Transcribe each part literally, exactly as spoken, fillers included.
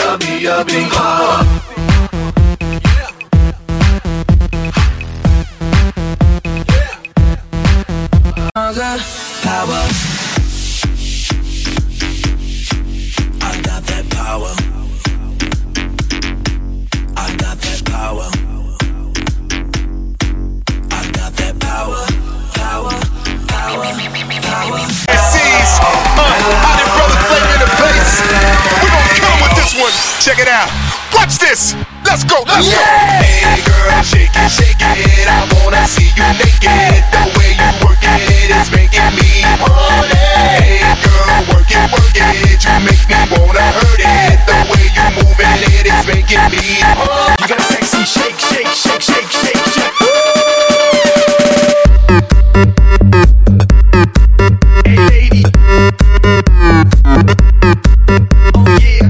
mia, mia, mia. Power. I got that power. I got that power. I got that power. Power, power, power. Seas, uh, I did brother Flavor in the place. We gon' kill him with this one. Check it out. Watch this. Let's go. Let's Yeah. go. Hey girl, shake it, shake it. I wanna see you naked. The way you work it is making me horny. Hey girl, work it, work it. You make me wanna hurt it. The way you moving it is making me horny. You got a sexy shake, shake, shake, shake, shake, shake. Hey lady. Oh yeah.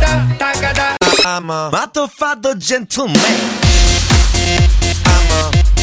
I'm a motherfucker gentleman. I'm a